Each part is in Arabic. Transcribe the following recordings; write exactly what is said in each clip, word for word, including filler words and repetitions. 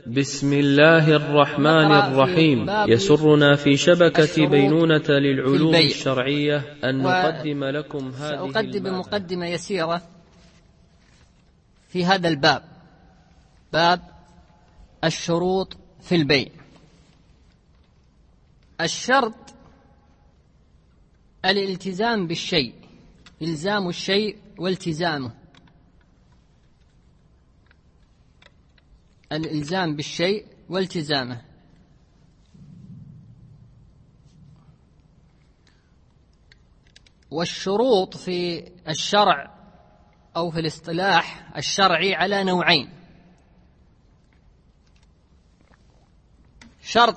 بسم الله الرحمن الرحيم. يسرنا في شبكة بينونة للعلوم الشرعية أن نقدم لكم هذه سأقدم بمقدمة يسيرة في هذا الباب، باب الشروط في البيع. الشرط الالتزام بالشيء، إلزام الشيء والتزامه، الإلزام بالشيء والتزامه. والشروط في الشرع أو في الاصطلاح الشرعي على نوعين: شرط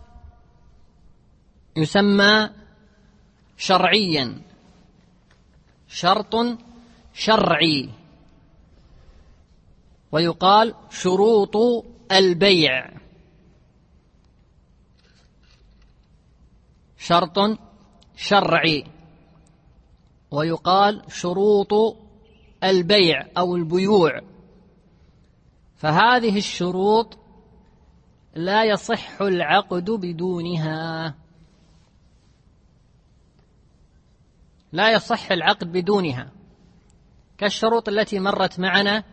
يسمى شرعيا، شرط شرعي، ويقال شروط البيع. شرط شرعي ويقال شروط البيع أو البيوع. فهذه الشروط لا يصح العقد بدونها، لا يصح العقد بدونها، كالشروط التي مرت معنا: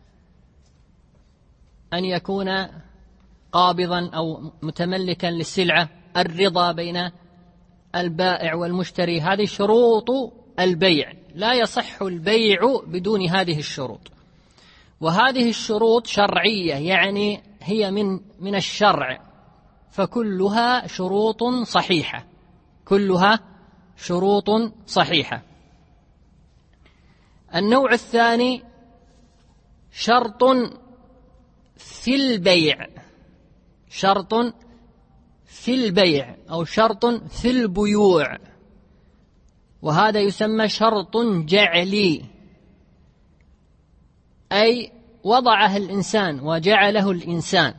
أن يكون قابضا أو متملكا للسلعة، الرضا بين البائع والمشتري. هذه شروط البيع، لا يصح البيع بدون هذه الشروط. وهذه الشروط شرعية، يعني هي من من الشرع، فكلها شروط صحيحة، كلها شروط صحيحة. النوع الثاني شرط في البيع، شرط في البيع أو شرط في البيوع، وهذا يسمى شرط جعلي، أي وضعه الإنسان وجعله الإنسان،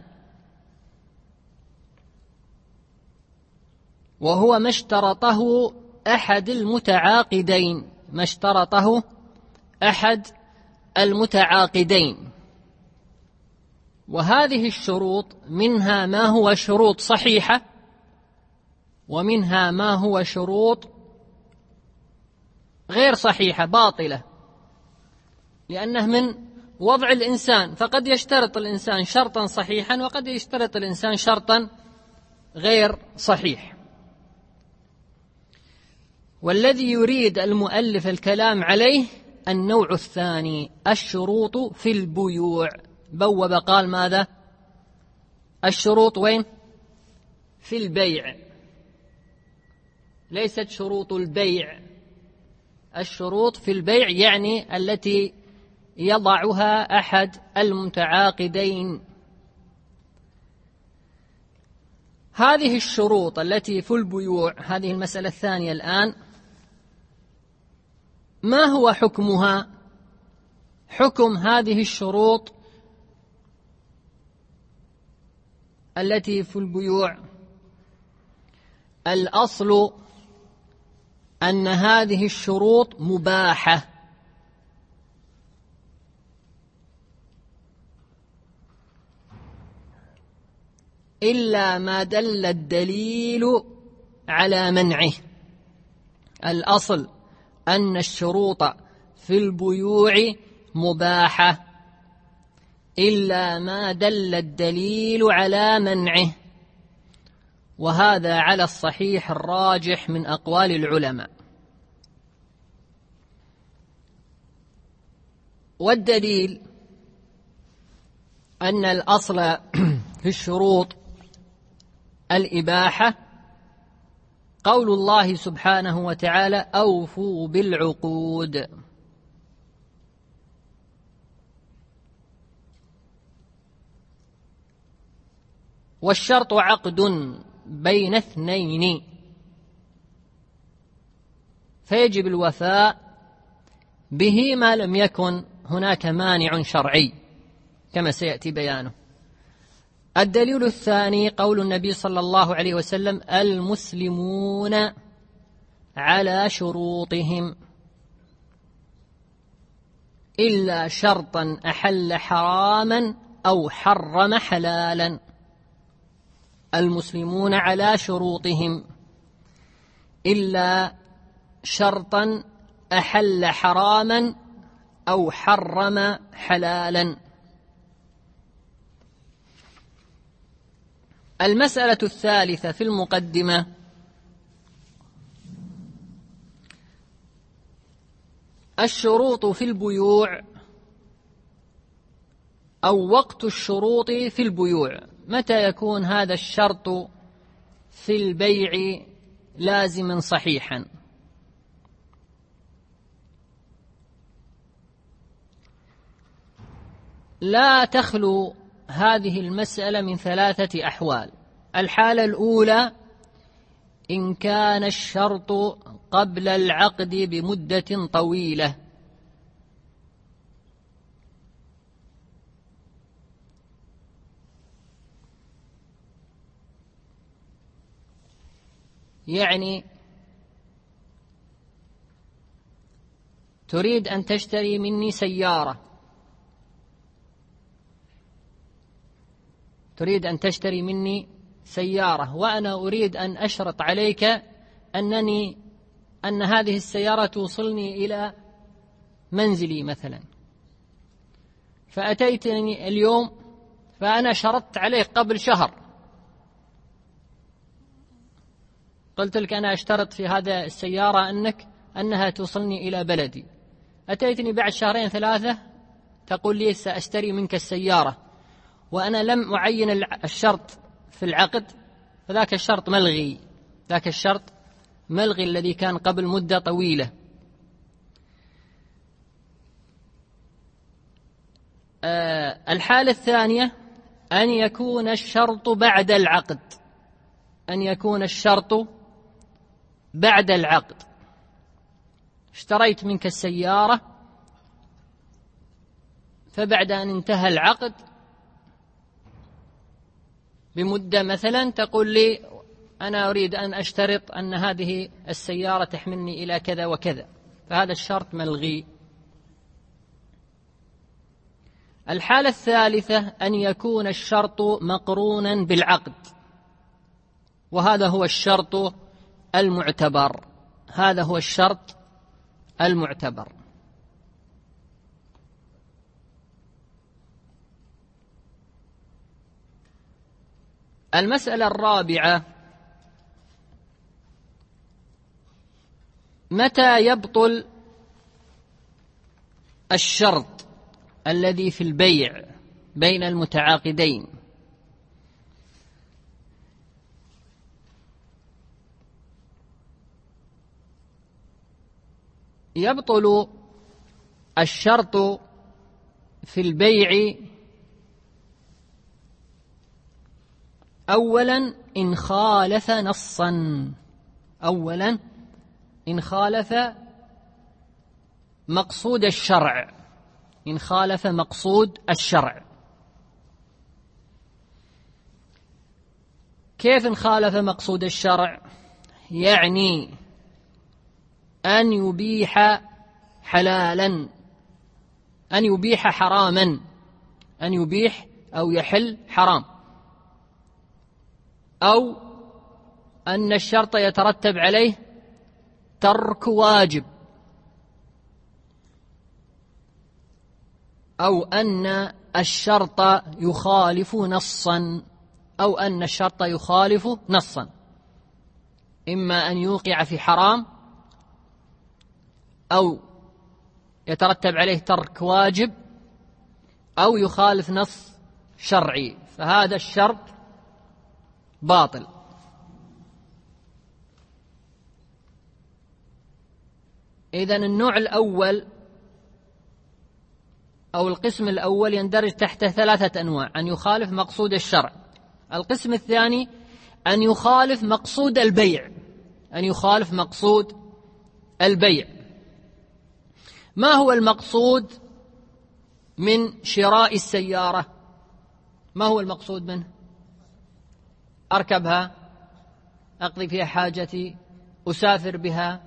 وهو ما اشترطه أحد المتعاقدين، ما اشترطه أحد المتعاقدين. وهذه الشروط منها ما هو شروط صحيحة، ومنها ما هو شروط غير صحيحة باطلة، لأنه من وضع الإنسان، فقد يشترط الإنسان شرطا صحيحا وقد يشترط الإنسان شرطا غير صحيح. والذي يريد المؤلف الكلام عليه النوع الثاني، الشروط في البيوع. بوب قال ماذا؟ الشروط وين؟ في البيع، ليست شروط البيع. الشروط في البيع يعني التي يضعها أحد المتعاقدين. هذه الشروط التي في البيوع، هذه المسألة الثانية الآن، ما هو حكمها؟ حكم هذه الشروط التي في البيوع: الأصل أن هذه الشروط مباحة، إلا ما دل الدليل على منعه. الأصل أن الشروط في البيوع مباحة إلا ما دل الدليل على منعه، وهذا على الصحيح الراجح من أقوال العلماء. والدليل أن الأصل في الشروط الإباحة قول الله سبحانه وتعالى: أوفوا بالعقود. والشرط عقد بين اثنين، فيجب الوفاء به ما لم يكن هناك مانع شرعي كما سيأتي بيانه. الدليل الثاني قول النبي صلى الله عليه وسلم: المسلمون على شروطهم إلا شرطا أحل حراما أو حرم حلالا. المسلمون على شروطهم إلا شرطا أحل حراما أو حرم حلالا. المسألة الثالثة في المقدمة: الشروط في البيوع أو وقت الشروط في البيوع. متى يكون هذا الشرط في البيع لازما صحيحا؟ لا تخلو هذه المسألة من ثلاثة أحوال. الحالة الأولى: إن كان الشرط قبل العقد بمدة طويلة، يعني تريد أن تشتري مني سيارة تريد أن تشتري مني سيارة وأنا أريد أن أشرط عليك أنني أن هذه السيارة توصلني إلى منزلي مثلا، فأتيتني اليوم فأنا شرطت عليك قبل شهر، قلت لك أنا أشترط في هذا السيارة أنك أنها توصلني إلى بلدي. أتيتني بعد شهرين ثلاثة تقول لي سأشتري منك السيارة وأنا لم أعين الشرط في العقد، فذاك الشرط ملغي ذاك الشرط ملغي الذي كان قبل مدة طويلة. أه الحالة الثانية: أن يكون الشرط بعد العقد أن يكون الشرط بعد العقد اشتريت منك السيارة، فبعد أن انتهى العقد بمدة مثلا تقول لي أنا أريد أن أشترط أن هذه السيارة تحملني إلى كذا وكذا، فهذا الشرط ملغي. الحالة الثالثة: أن يكون الشرط مقرونا بالعقد، وهذا هو الشرط المعتبر هذا هو الشرط المعتبر. المسألة الرابعة: متى يبطل الشرط الذي في البيع بين المتعاقدين؟ يبطل الشرط في البيع أولا إن خالف نصا أولا إن خالف مقصود الشرع إن خالف مقصود الشرع. كيف إن خالف مقصود الشرع؟ يعني أن يبيح حلالا أن يبيح حراما أن يبيح أو يحل حرام، أو أن الشرط يترتب عليه ترك واجب، أو أن الشرط يخالف نصا أو أن الشرط يخالف نصا إما أن يوقع في حرام أو يترتب عليه ترك واجب أو يخالف نص شرعي، فهذا الشرط باطل. إذن النوع الأول أو القسم الأول يندرج تحت ثلاثة أنواع: أن يخالف مقصود الشرع. القسم الثاني أن يخالف مقصود البيع أن يخالف مقصود البيع. ما هو المقصود من شراء السيارة؟ ما هو المقصود منه؟ أركبها، أقضي فيها حاجتي، أسافر بها.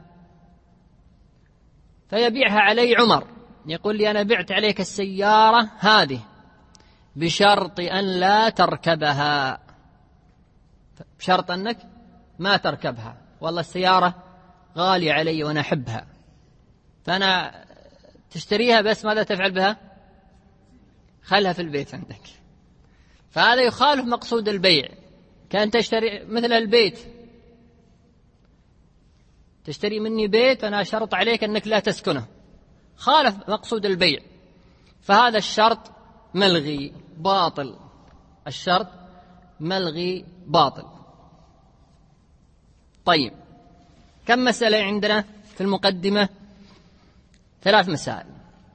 فيبيعها علي عمر، يقول لي أنا بعت عليك السيارة هذه بشرط أن لا تركبها، بشرط أنك ما تركبها. والله السيارة غالية علي وأنا أحبها، فأنا تشتريها بس ماذا تفعل بها؟ خلها في البيت عندك. فهذا يخالف مقصود البيع. كان تشتري مثل البيت، تشتري مني بيت أنا شرط عليك أنك لا تسكنه، خالف مقصود البيع، فهذا الشرط ملغي باطل، الشرط ملغي باطل. طيب، كم مسألة عندنا في المقدمة؟ ثلاث مسائل،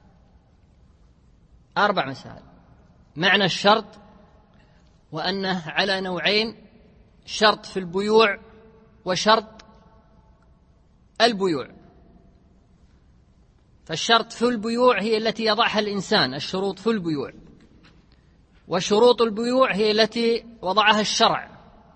أربع مسائل. معنى الشرط وأنه على نوعين: شرط في البيوع وشرط البيوع. فالشرط في البيوع هي التي يضعها الإنسان، الشروط في البيوع، وشروط البيوع هي التي وضعها الشرع.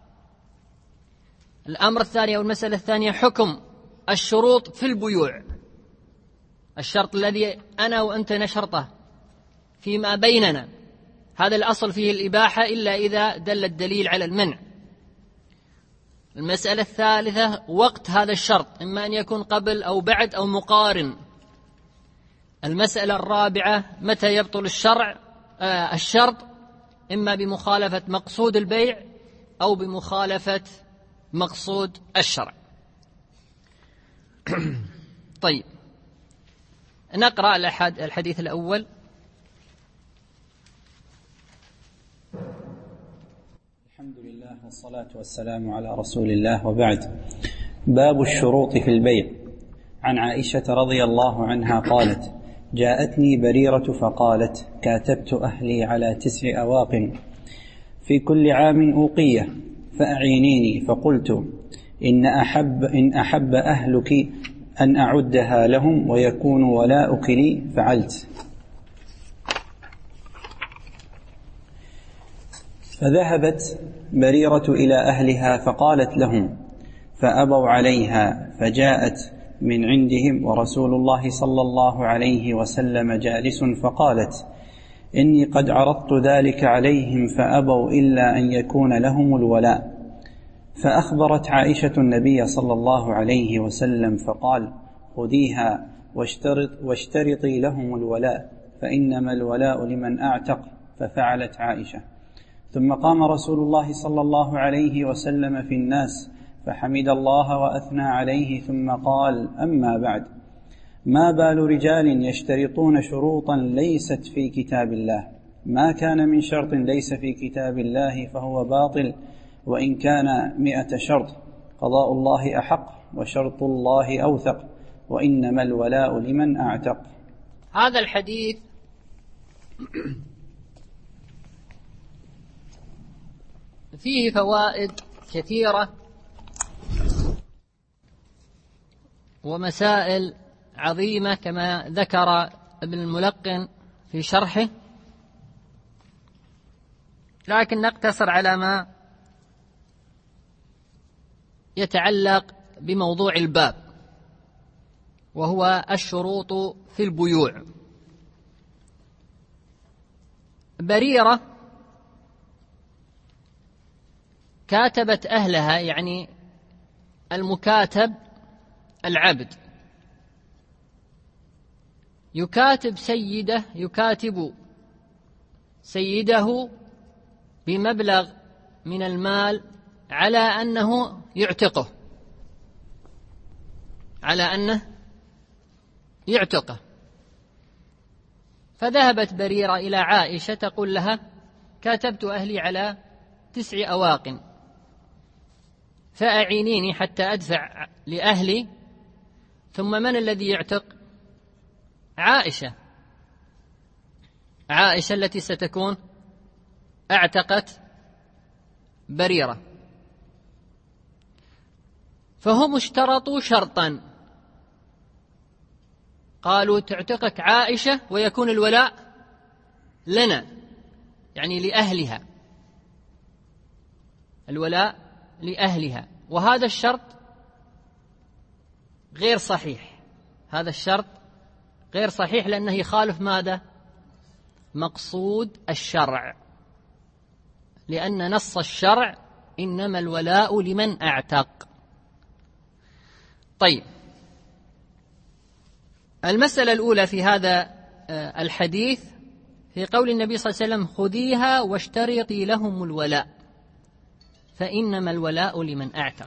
الأمر الثاني أو المسألة الثانية: حكم الشروط في البيوع، الشرط الذي أنا وأنت نشرطه فيما بيننا، هذا الأصل فيه الإباحة إلا إذا دل الدليل على المنع. المسألة الثالثة: وقت هذا الشرط، إما أن يكون قبل أو بعد أو مقارن. المسألة الرابعة: متى يبطل الشرع آه الشرط، إما بمخالفة مقصود البيع أو بمخالفة مقصود الشرع. طيب، نقرأ الحديث الأول. الحمد لله والصلاة والسلام على رسول الله، وبعد. باب الشروط في البيع. عن عائشة رضي الله عنها قالت: جاءتني بريرة فقالت: كاتبت أهلي على تسع أواق في كل عام أوقية، فأعينيني. فقلت: إن أحب, إن أحب أهلك أن أعدها لهم ويكون ولاؤك لي فعلت. فذهبت بريرة إلى أهلها فقالت لهم، فأبوا عليها، فجاءت من عندهم ورسول الله صلى الله عليه وسلم جالس، فقالت: إني قد عرضت ذلك عليهم فأبوا إلا أن يكون لهم الولاء. فأخبرت عائشة النبي صلى الله عليه وسلم فقال: خذيها واشترط واشترطي لهم الولاء، فإنما الولاء لمن أعتق. ففعلت عائشة. ثم قام رسول الله صلى الله عليه وسلم في الناس فحمد الله وأثنى عليه، ثم قال: أما بعد، ما بال رجال يشترطون شروطا ليست في كتاب الله؟ ما كان من شرط ليس في كتاب الله فهو باطل، وإن كان مئة شرط. قضاء الله أحق وشرط الله أوثق، وإنما الولاء لمن أعتق. هذا الحديث فيه فوائد كثيرة ومسائل عظيمة كما ذكر ابن الملقن في شرحه، لكن نقتصر على ما يتعلق بموضوع الباب، وهو الشروط في البيوع. بريرة كاتبت أهلها، يعني المكاتب العبد يكاتب سيده يكاتب سيده بمبلغ من المال على أنه يعتقه، على أنه يعتقه. فذهبت بريرة إلى عائشة تقول لها: كاتبت أهلي على تسع أواق، فأعينيني حتى أدفع لأهلي. ثم من الذي يعتق؟ عائشة، عائشة التي ستكون اعتقت بريرة. فهم اشترطوا شرطا، قالوا: تعتقك عائشة ويكون الولاء لنا، يعني لأهلها، الولاء لأهلها. وهذا الشرط غير صحيح، هذا الشرط غير صحيح، لأنه يخالف ماذا؟ مقصود الشرع، لأن نص الشرع إنما الولاء لمن أعتق. طيب، المسألة الأولى في هذا الحديث في قول النبي صلى الله عليه وسلم: خذيها واشترطي لهم الولاء، فإنما الولاء لمن أعتق.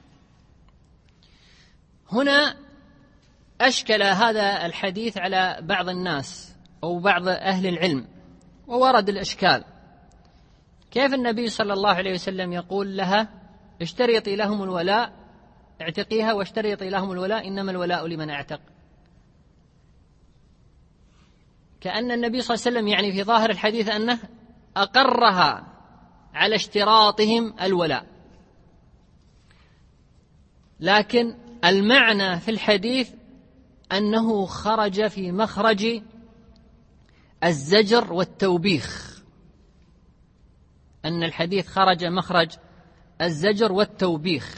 هنا أشكل هذا الحديث على بعض الناس أو بعض أهل العلم، وورد الإشكال: كيف النبي صلى الله عليه وسلم يقول لها اشترطي لهم الولاء، اعتقيها واشترطي لهم الولاء، إنما الولاء لمن أعتق؟ كأن النبي صلى الله عليه وسلم يعني في ظاهر الحديث أنه أقرها على اشتراطهم الولاء، لكن المعنى في الحديث أنه خرج في مخرج الزجر والتوبيخ، أن الحديث خرج مخرج الزجر والتوبيخ،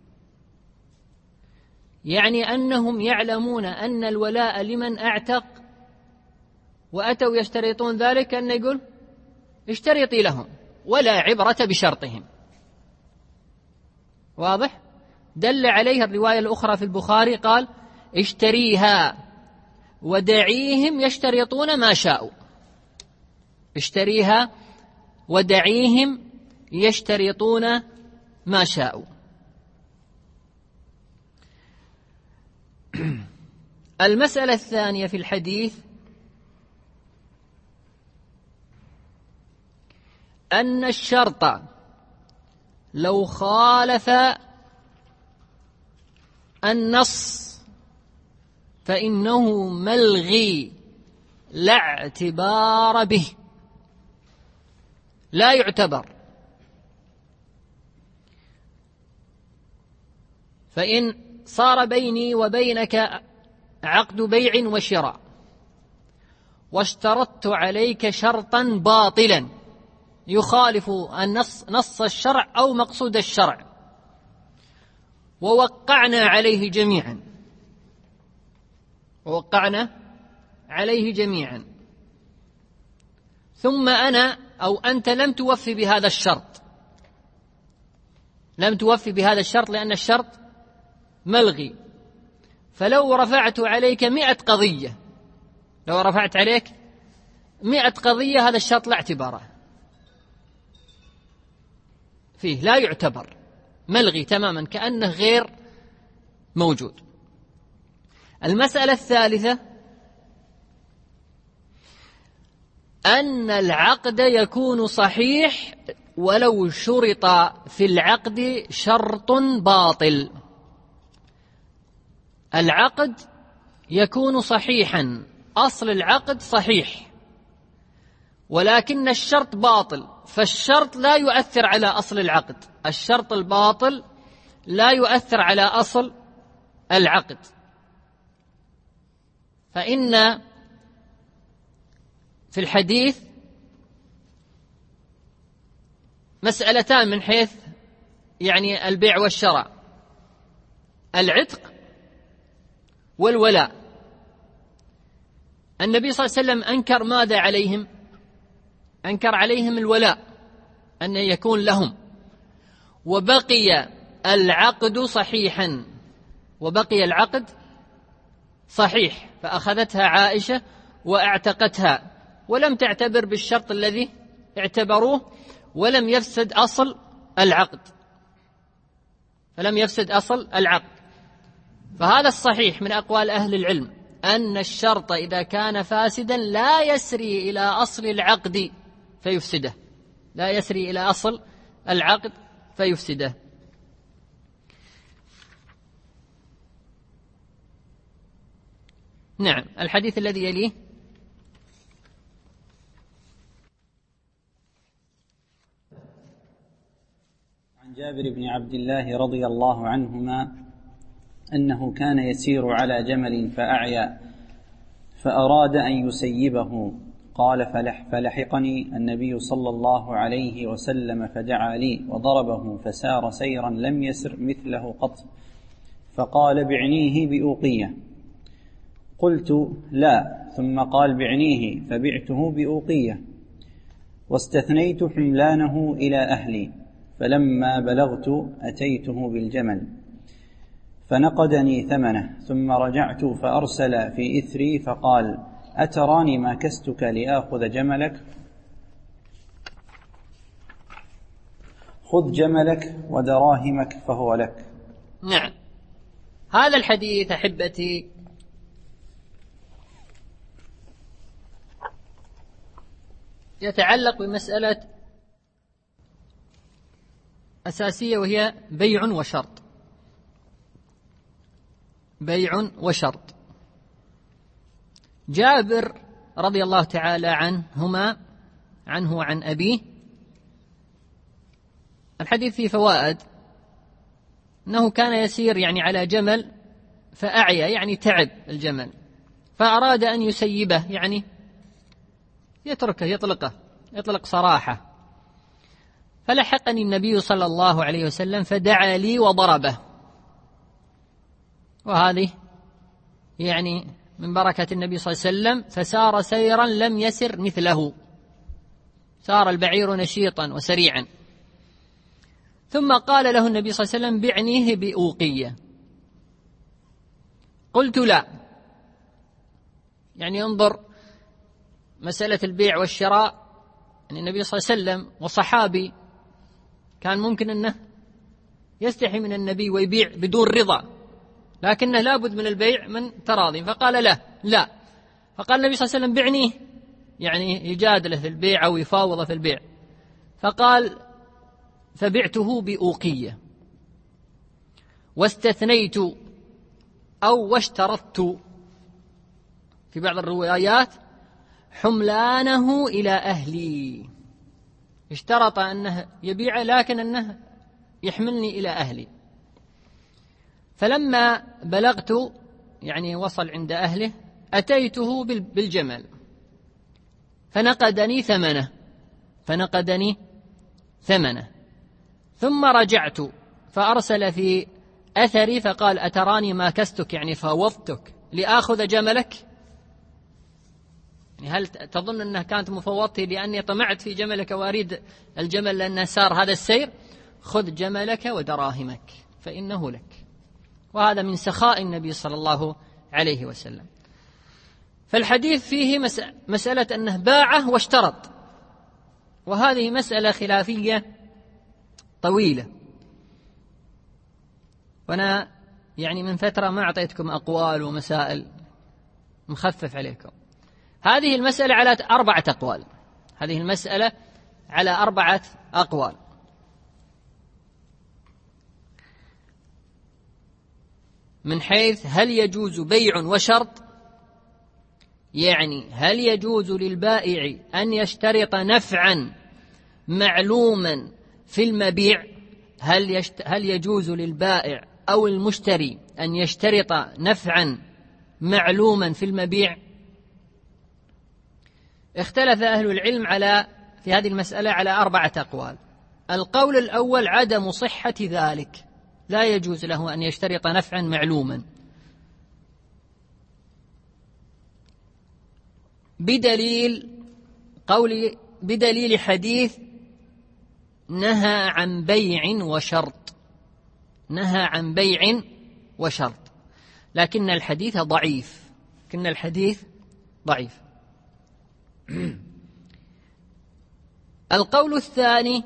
يعني أنهم يعلمون أن الولاء لمن أعتق وأتوا يشترطون ذلك، أن يقول اشترطي لهم ولا عبرة بشرطهم. واضح؟ دل عليها الرواية الأخرى في البخاري، قال اشتريها ودعيهم يشترطون ما شاءوا، اشتريها ودعيهم يشترطون ما شاءوا. المسألة الثانية في الحديث أن الشرط لو خالف النص فإنه ملغي لا اعتبار به، لا يعتبر. فإن صار بيني وبينك عقد بيع وشراء واشترطت عليك شرطا باطلا يخالف النص نص الشرع أو مقصود الشرع، ووقعنا عليه جميعا ووقعنا عليه جميعا ثم أنا أو أنت لم توفي بهذا الشرط، لم توفي بهذا الشرط لأن الشرط ملغي، فلو رفعت عليك مئة قضية، لو رفعت عليك مئة قضية، هذا الشرط لا اعتباره فيه، لا يعتبر، ملغي تماما كأنه غير موجود. المسألة الثالثة أن العقد يكون صحيح ولو شرط في العقد شرط باطل. العقد يكون صحيحا، أصل العقد صحيح، ولكن الشرط باطل، فالشرط لا يؤثر على أصل العقد، الشرط الباطل لا يؤثر على أصل العقد. فإن في الحديث مسألتان من حيث يعني البيع والشراء: العتق والولاء. النبي صلى الله عليه وسلم أنكر ماذا عليهم؟ أنكر عليهم الولاء، أن يكون لهم، وبقي العقد صحيحا، وبقي العقد صحيح، فأخذتها عائشة وأعتقتها ولم تعتبر بالشرط الذي اعتبروه، ولم يفسد أصل العقد، فلم يفسد أصل العقد. فهذا الصحيح من أقوال أهل العلم، أن الشرط إذا كان فاسدا لا يسري إلى أصل العقد فيفسده، لا يسري إلى أصل العقد فيفسده. نعم. الحديث الذي يليه: عن جابر بن عبد الله رضي الله عنهما أنه كان يسير على جمل فأعيا فأراد أن يسيبه، قال فلح فلحقني النبي صلى الله عليه وسلم فدعا لي وضربه فسار سيرا لم يسر مثله قط، فقال بعنيه بأوقية. قلت لا، ثم قال بعنيه، فبعته بأوقية. واستثنيت حملانه إلى أهلي، فلما بلغت أتيته بالجمل فنقدني ثمنه، ثم رجعت فأرسل في إثري فقال: أتراني ما كستك لآخذ جملك؟ خذ جملك ودراهمك فهو لك. نعم، هذا الحديث أحبتي يتعلق بمسألة أساسية، وهي بيع وشرط. بيع وشرط. جابر رضي الله تعالى عنهما عنه وعن أبيه، الحديث فيه فوائد، أنه كان يسير يعني على جمل فأعيا، يعني تعب الجمل، فأراد أن يسيبه، يعني يتركه يطلقه يطلق صراحة. فلحقني النبي صلى الله عليه وسلم فدعا لي وضربه، وهذه يعني من بركة النبي صلى الله عليه وسلم، فسار سيرا لم يسر مثله، سار البعير نشيطا وسريعا. ثم قال له النبي صلى الله عليه وسلم: بعنيه بأوقية. قلت: لا. يعني انظر مسألة البيع والشراء، يعني النبي صلى الله عليه وسلم وصحابي كان ممكن أنه يستحي من النبي ويبيع بدون رضا، لكنه لابد من البيع من تراضي، فقال له لا. فقال النبي صلى الله عليه وسلم: بعنيه، يعني يجادله في البيع أو يفاوضه في البيع. فقال: فبعته بأوقية، واستثنيت أو واشترطت في بعض الروايات حملانه إلى أهلي، اشترط أنه يبيع لكن أنه يحملني إلى أهلي. فلما بلغت، يعني وصل عند أهله، أتيته بالجمل فنقدني ثمنه فنقدني ثمنه ثم رجعت فأرسل في أثري فقال: أتراني ما كستك، يعني فاوضتك لآخذ جملك؟ يعني هل تظن أنها كانت مفوضتي لأني طمعت في جملك وأريد الجمل لأنه سار هذا السير؟ خذ جملك ودراهمك فإنه لك. وهذا من سخاء النبي صلى الله عليه وسلم. فالحديث فيه مسألة أنه باعه واشترط، وهذه مسألة خلافية طويلة، وأنا يعني من فترة ما أعطيتكم أقوال ومسائل، مخفف عليكم. هذه المسألة على أربعة أقوال هذه المسألة على أربعة أقوال. من حيث هل يجوز بيع وشرط، يعني هل يجوز للبائع أن يشترط نفعا معلوما في المبيع؟ هل, يشت... هل يجوز للبائع أو المشتري أن يشترط نفعا معلوما في المبيع؟ اختلف أهل العلم على في هذه المسألة على أربعة أقوال. القول الأول عدم صحة ذلك، لا يجوز له أن يشترط نفعا معلوما، بدليل قول بدليل حديث نهى عن بيع وشرط نهى عن بيع وشرط لكن الحديث ضعيف لكن الحديث ضعيف. القول الثاني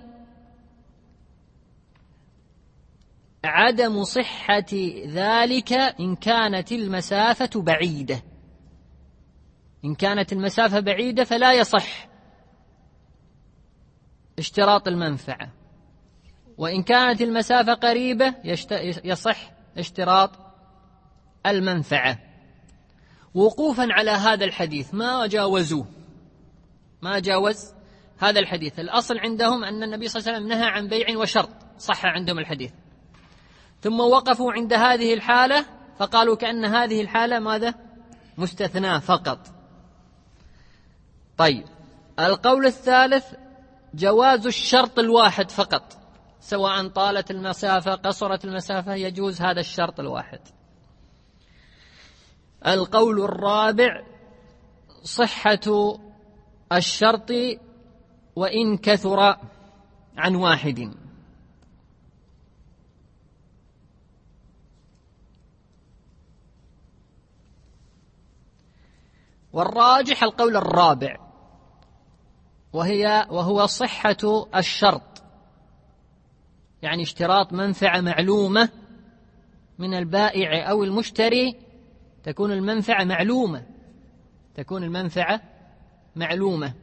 عدم صحة ذلك إن كانت المسافة بعيدة إن كانت المسافة بعيدة فلا يصح اشتراط المنفعة، وإن كانت المسافة قريبة يصح اشتراط المنفعة، وقوفا على هذا الحديث ما جاوزوه ما جاوز هذا الحديث. الأصل عندهم أن النبي صلى الله عليه وسلم نهى عن بيع وشرط، صح عندهم الحديث، ثم وقفوا عند هذه الحالة فقالوا كأن هذه الحالة ماذا؟ مستثناة فقط. طيب، القول الثالث جواز الشرط الواحد فقط، سواء طالت المسافة قصرت المسافة يجوز هذا الشرط الواحد. القول الرابع صحة الشرط وإن كثر عن واحد. والراجح القول الرابع، وهي وهو صحة الشرط، يعني اشتراط منفعة معلومة من البائع أو المشتري، تكون المنفعة معلومة تكون المنفعة معلومة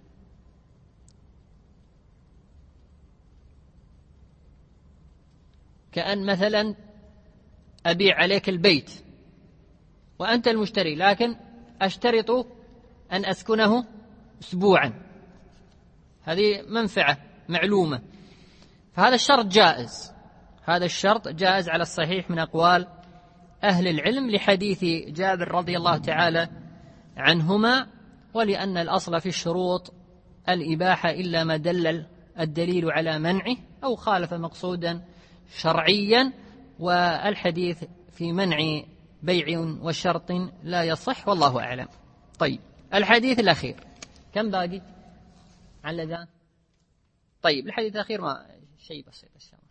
كأن مثلا أبيع عليك البيت وأنت المشتري، لكن أشترط أن أسكنه أسبوعا، هذه منفعة معلومة، فهذا الشرط جائز هذا الشرط جائز على الصحيح من أقوال أهل العلم، لحديث جابر رضي الله تعالى عنهما، ولأن الأصل في الشروط الإباحة إلا ما دل الدليل على منعه أو خالف مقصودا شرعيا، والحديث في منع بيع وشرط لا يصح، والله أعلم. طيب الحديث الأخير، كم باقي على الأذان؟ طيب الحديث الأخير ما شيء بسيط إن شاء الله.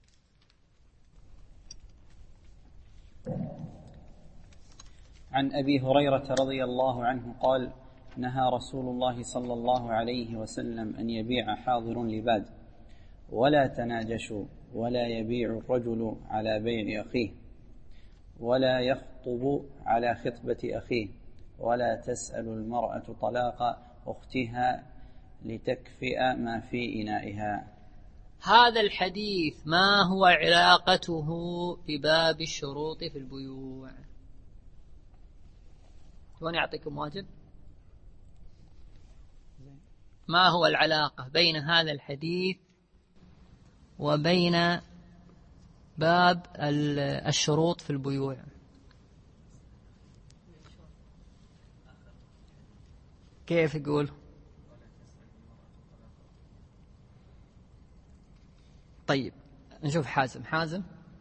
عن أبي هريرة رضي الله عنه قال: نهى رسول الله صلى الله عليه وسلم أن يبيع حاضر لباد، ولا تناجشوا، ولا يبيع الرجل على بيع أخيه، ولا يخطب على خطبة أخيه، ولا تسأل المرأة طلاق أختها لتكفئ ما في إنائها. هذا الحديث ما هو علاقته بباب الشروط في البيوع؟ وأنا أعطيكم واجب، ما هو العلاقة بين هذا الحديث وبين باب الشروط في البيوع؟ كيف يقول؟ طيب نشوف حازم. حازم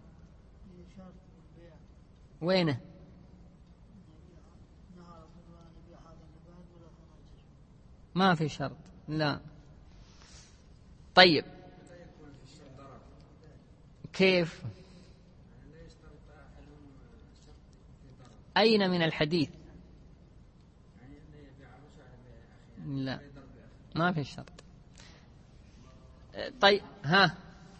وينه؟ ما في شرط، لا. طيب كيف؟ أين من الحديث؟ لا ما في شرط. طيب ها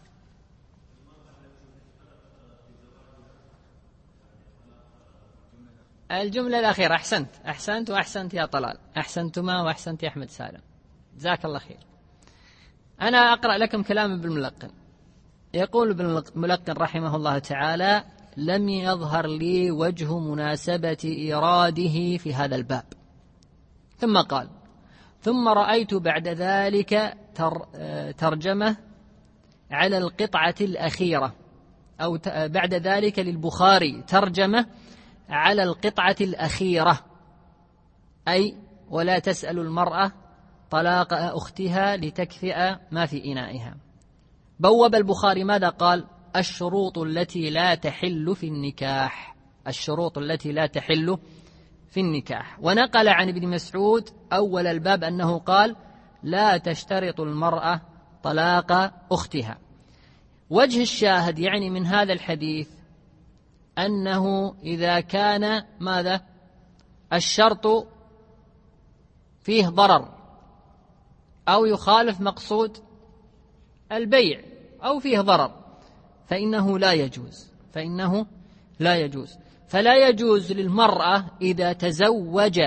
الجملة الأخيرة. أحسنت أحسنت وأحسنت يا طلال، أحسنتما وأحسنت يا أحمد سالم، جزاك الله خير. أنا أقرأ لكم كلام ابن الملقن. يقول ابن الملقن رحمه الله تعالى: لم يظهر لي وجه مناسبة إيراده في هذا الباب. ثم قال: ثم رأيت بعد ذلك ترجمة على القطعة الأخيرة، أو بعد ذلك للبخاري ترجمة على القطعة الأخيرة، أي ولا تسأل المرأة طلاق أختها لتكفئ ما في إنائها. بوب البخاري ماذا قال؟ الشروط التي لا تحل في النكاح، الشروط التي لا تحل في النكاح. ونقل عن ابن مسعود أول الباب أنه قال: لا تشترط المرأة طلاق أختها. وجه الشاهد يعني من هذا الحديث أنه إذا كان ماذا؟ الشرط فيه ضرر أو يخالف مقصود البيع أو فيه ضرر فإنه لا يجوز فإنه لا يجوز فلا يجوز للمرأة إذا تزوج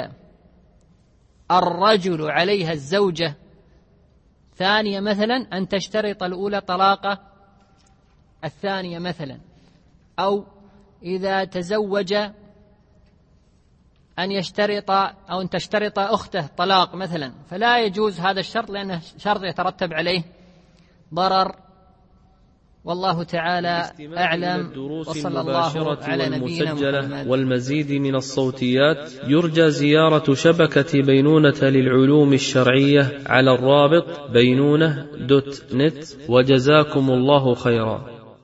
الرجل عليها الزوجة ثانية مثلا أن تشترط الأولى طلاق الثانية مثلا، أو إذا تزوج أن يشترط أو أن تشترط أخته طلاق مثلا، فلا يجوز هذا الشرط لأنه شرط يترتب عليه ضرر. والله تعالى أعلم، وصلى الله على نبينا محمد. والمزيد من الصوتيات يرجى زيارة شبكة بينونة للعلوم الشرعية على الرابط بينونة دوت نت، وجزاكم الله خيرا.